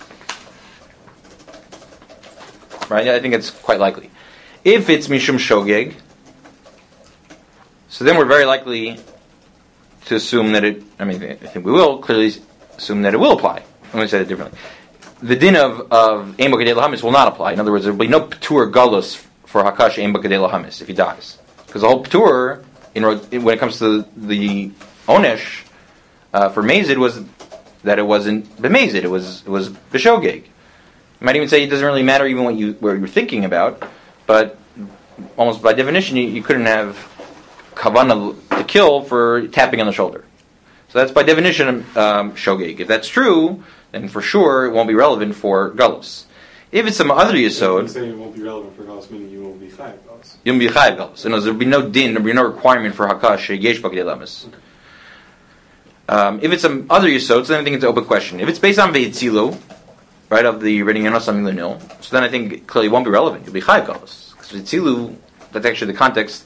Right? I think it's quite likely. If it's Mishum Shogeg, so then we're very likely to assume that it, I mean, I think we will clearly assume that it will apply. Let me say it differently. The din of, of Ein Bakadei Lahamis will not apply. In other words, there will be no P'tur Galus for Hakash Ein Bakadei Lahamis if he dies. Because the whole P'tur, in, when it comes to the Onesh, uh, for Mazid was that it wasn't B'Mazid, it was, it was B'Shogeg. You might even say it doesn't really matter even what, you, what you're thinking about, but almost by definition you, you couldn't have Kavanah to kill for tapping on the shoulder. So that's by definition um, Shogeg. If that's true, then for sure it won't be relevant for Galus. If it's some other You Yesod, say it won't be relevant for Galus, meaning you will be Chayiv Galus. you'll be Chayiv Galus. In other words, there'll be no din, there'll be no requirement for Hakash Yesh Bakadei Lahamis. Um, if it's some other Yesod, so then I think it's an open question. If it's based on Ve'etzilu, right, of the Reading Yonos Saming Lenil, so then I think clearly it won't be relevant. You'll be Chayiv Galus. Because Ve'etzilu, that's actually the context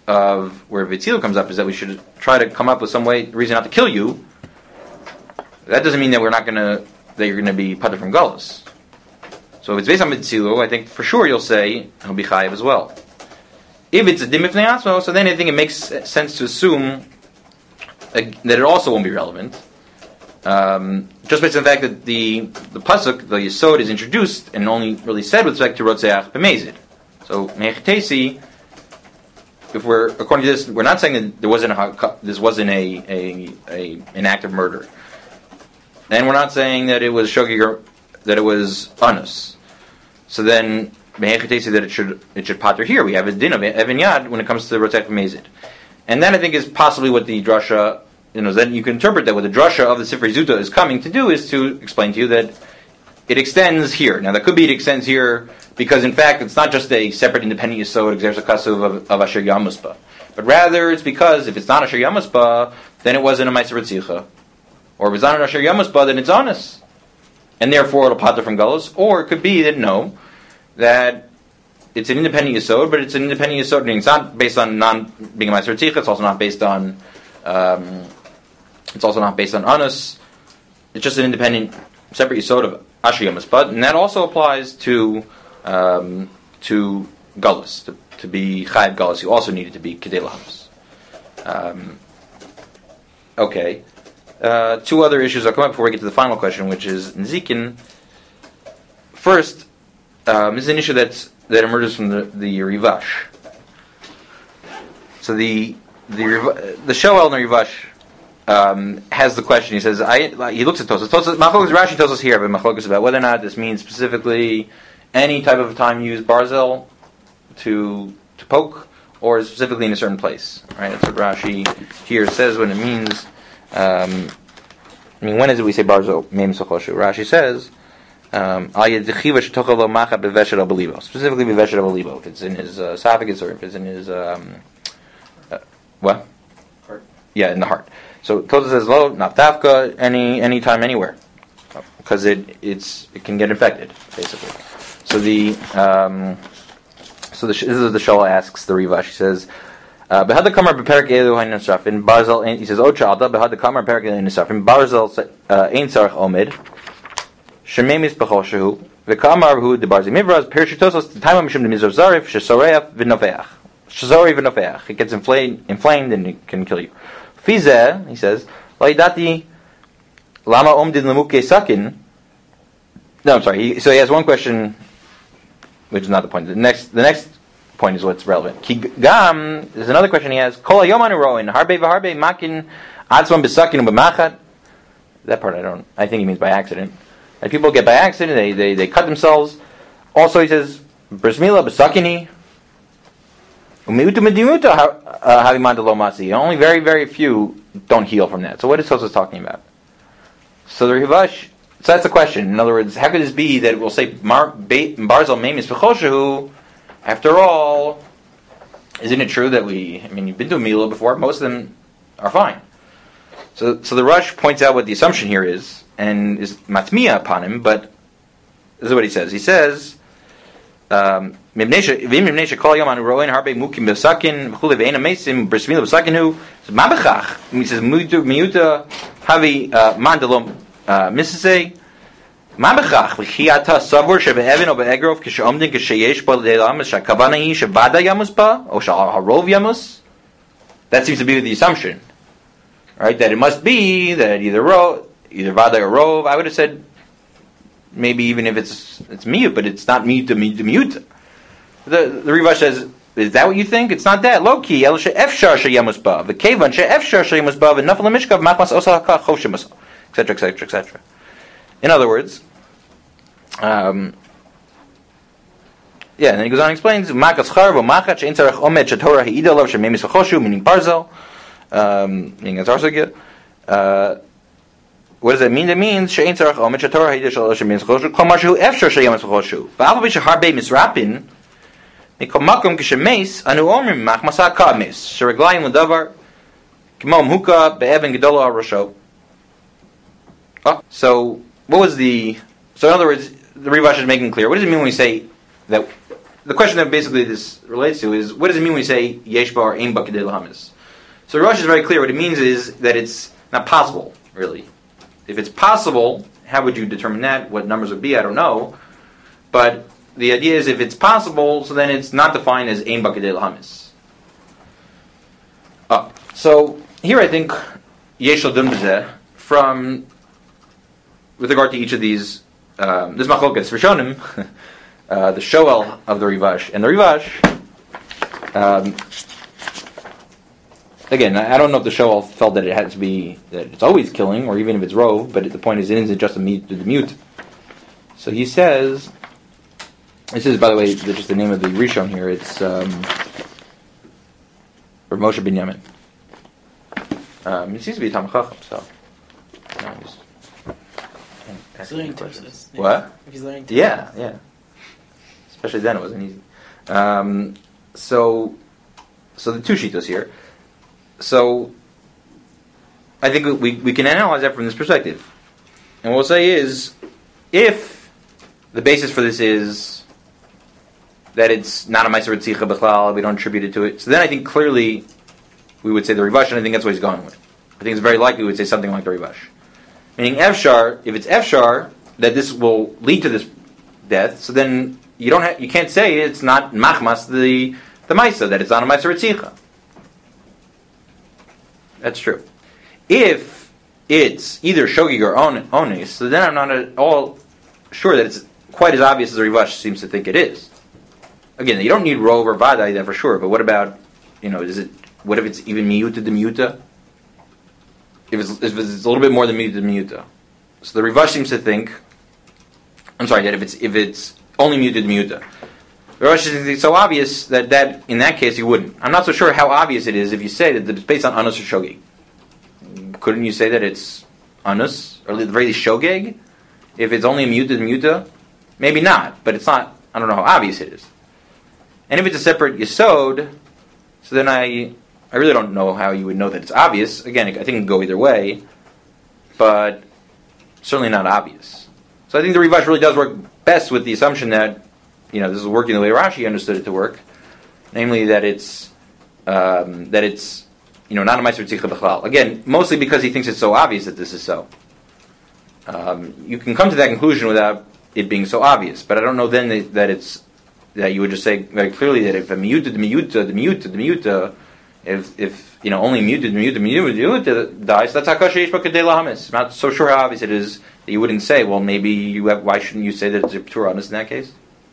of where Vitzilu comes up is that we should try to come up with some way, reason not to kill you. That doesn't mean that we're not going to, that you're going to be patur from galus. So if it's based on Vitzilu, I think for sure you'll say he'll be chayiv as well. If it's a dim ifnei atzmo, so then I think it makes sense to assume uh, that it also won't be relevant. Um, just based on the fact that the the pasuk, the yesod, is introduced and only really said with respect to rotzeach b'mezid. So mechitesi, if we're according to this, we're not saying that there wasn't a this wasn't a, a, a an act of murder, and we're not saying that it was shogig, that it was anus. So then mechitesi that it should it should pater here. We have a din of even yad when it comes to rotzeach b'mezid, and that I think is possibly what the drasha. You know, then you can interpret that what the drasha of the Sifrei Zuta is coming to do is to explain to you that it extends here. Now, that could be it extends here because, in fact, it's not just a separate independent yesod, exerts a kasuv of, of Asher Yamuspa. But rather, it's because if it's not Asher Yamuspa, then it wasn't a Meiser Ritzicha. Or if it's not an Asher Yamuspa, then it's honest. And therefore, it'll pater from Galus. Or it could be that, no, that it's an independent yesod, but it's an independent yesod. I mean, it's not based on non being a Meiser Ritzicha. It's also not based on... Um, It's also not based on anus. It's just an independent, separate yesod of Asher Yamuspa, and that also applies to um, to galus, to, to be chayav galus. You also needed to be kedei lahamis. Um Okay, uh, two other issues I'll come up before we get to the final question, which is Nezikin. First, um, this is an issue that's that emerges from the the Rivash. So the the the Shoel and the Rivash. Um, has the question. He says, I, he looks at Tosas. Tosas, Machlokas Rashi tells us here, but Machlokas about whether or not this means specifically any type of time you use barzel to to poke, or specifically in a certain place. Right? That's what Rashi here says when it means. Um, I mean, when is it we say barzel? Meim sochoshu. Rashi says, um, specifically beveshet abelibo. If it's in his uh, esophagus or if it's in his um, uh, what? Heart. Yeah, in the heart. So Tosas says lo, not tafka, any any time anywhere, because it it's it can get infected basically. So the um, so the, this is the Shoel asks the Rivash. He says, "Behad the kamar beperik elu hayin nisrafin barzel." He says, "O chalda behad the kamar beperik elu nisrafin barzel ein tzarich omid shememis b'chol shehu v'kamar hu de barzel mivraz perish Tosas the time of mishum de mizrav zarif shesoreach v'nofeach shesori v'nofeach." It gets inflamed, inflamed, and it can kill you. Fizeh, he says, Laidati Lama Omdin Lamuke Sakin. No, I'm sorry. He, so he has one question, which is not the point. The next, the next point is what's relevant. Ki Gam. There's another question he has. Kol Hayom Anu Roin Harbe v'Harbe Makin Atzvam B'Sakin U'B'Machat. That part I don't. I think he means by accident. And people get by accident. They they they cut themselves. Also, he says Brismila B'Sakini. Only very, very few don't heal from that. So what is Tosas talking about? So the Rivash, so that's the question. In other words, how could this be that it will say Barzel Memis V'choshehu? After all, isn't it true that we, I mean, you've been to a Mila before, most of them are fine. So so the Rush points out what the assumption here is, and is matmiya upon him, but this is what he says. He says, um, He says, "Lo yidati that seems to be the assumption, right? That it must be that either ro, either vada or rov. I would have said maybe even if it's it's miyut, but it's not miyut to miyut. The the Rivash says, is that what you think? It's not that. Low key, el she'efshar she'yamusba, v'kevan she'efshar she'yamusba, v'nafal mishkav machmas osaka choshemus, et cetera, et cetera, et cetera. In other words, um, yeah, and then he goes on and explains, makas charv v'machat she'en tzarech omed she'torah he'ida lov she'memis v'choshu, meaning barzel, um, meaning as arsagya. Uh, what does that mean? That means she'en tzarech omed she'torah he'ida lov she'memis v'choshu, kol mashu efshar she'yamus v'choshu, v'aval b'she'harbe misrapin. So, what was the... So, in other words, the Rivash is making clear. What does it mean when we say that the question that basically this relates to is, what does it mean when we say Yeshba or Ein Ba Kedei Lahamis? So Rosh is very clear. What it means is that it's not possible, really. If it's possible, how would you determine that? What numbers would be? I don't know. But the idea is if it's possible, so then it's not defined as Ein Ba Kedei Lahamis. Oh, so here I think Yesh Ladun B'zeh from with regard to each of these. Um, this Machlokas Rishonim, uh, the Shoel of the Rivash and the Rivash. Um, again, I don't know if the Shoel felt that it had to be that it's always killing, or even if it's rove. But the point is, it isn't just a mute to the mute. So he says. This is, by the way, just the name of the Rishon here. It's um, or Moshe Binyamin. Um, it seems to be Talmid Chacham, so. No, I'm just He's learning Tosfos. What? If he's learning Tosfos. Yeah, yeah. Especially then, it wasn't easy. Um, so, so the two shitos here. So, I think we we can analyze that from this perspective, and what we'll say is, if the basis for this is that it's not a Meiser Ritzicha B'chlal, we don't attribute it to it. So then I think clearly we would say the Rivash, and I think that's what he's going with. I think it's very likely we would say something like the Rivash. Meaning Efshar, if it's Efshar, that this will lead to this death, so then you don't have, you can't say it's not Machmas, the, the Meiser, that it's not a Meiser Ritzicha. That's true. If it's either Shogig or on, Onis, so then I'm not at all sure that it's quite as obvious as the Rivash seems to think it is. Again, you don't need Rov or Vadai there for sure, but what about, you know, is it, what if it's even Miyuta de Miyuta? If it's, if it's a little bit more than Miyuta de Miyuta. So the Rivash seems to think, I'm sorry, that if it's if it's only Miyuta de Miyuta. The Rivash seems to think it's so obvious that, that in that case you wouldn't. I'm not so sure how obvious it is if you say that it's based on Anus or Shogeg. Couldn't you say that it's Anus, or at the very least Shogeg? If it's only Miyuta de Miyuta? Maybe not, but it's not, I don't know how obvious it is. And if it's a separate Yesod, so then I I really don't know how you would know that it's obvious. Again, I think it can go either way, but certainly not obvious. So I think the Rivash really does work best with the assumption that, you know, this is working the way Rashi understood it to work, namely that it's um, that it's, you know, not a Meiser Ritzicha B'chlal. Again, mostly because he thinks it's so obvious that this is so. Um, you can come to that conclusion without it being so obvious, but I don't know then that, that it's that you would just say very clearly that if a miyuta, the miyuta, the miyuta, the miyuta, if if you know only miyuta, the miyuta, the miyuta, the miyuta dies, that's hakasha yeshba kedei lahamis. I'm not so sure how obvious it is that you wouldn't say, well, maybe you have, why shouldn't you say that it's a p'tur honest in that case?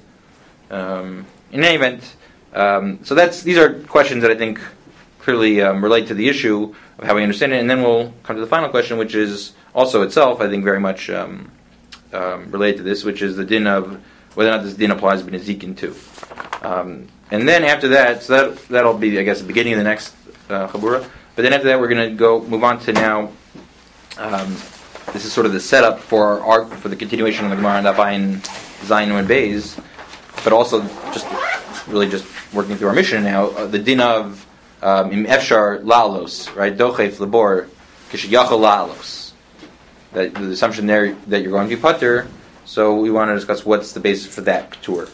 Um, in any event, um, so that's these are questions that I think clearly um, relate to the issue of how we understand it, and then we'll come to the final question, which is also itself, I think, very much um, um, related to this, which is the din of whether or not this din applies to Nezikin too. Um, and then after that, so that, that'll be, I guess, the beginning of the next uh, Chabura. But then after that, we're going to go move on to now, um, this is sort of the setup for our, for the continuation of the Gemara and Dabayin, Zayin and Beis, but also just really just working through our mission now, uh, the din of um, Im Efshar Lalos, right? Dochef Labor, Kishiyachol Lalos. That the assumption there that you're going to be putter. So we want to discuss what's the basis for that tour.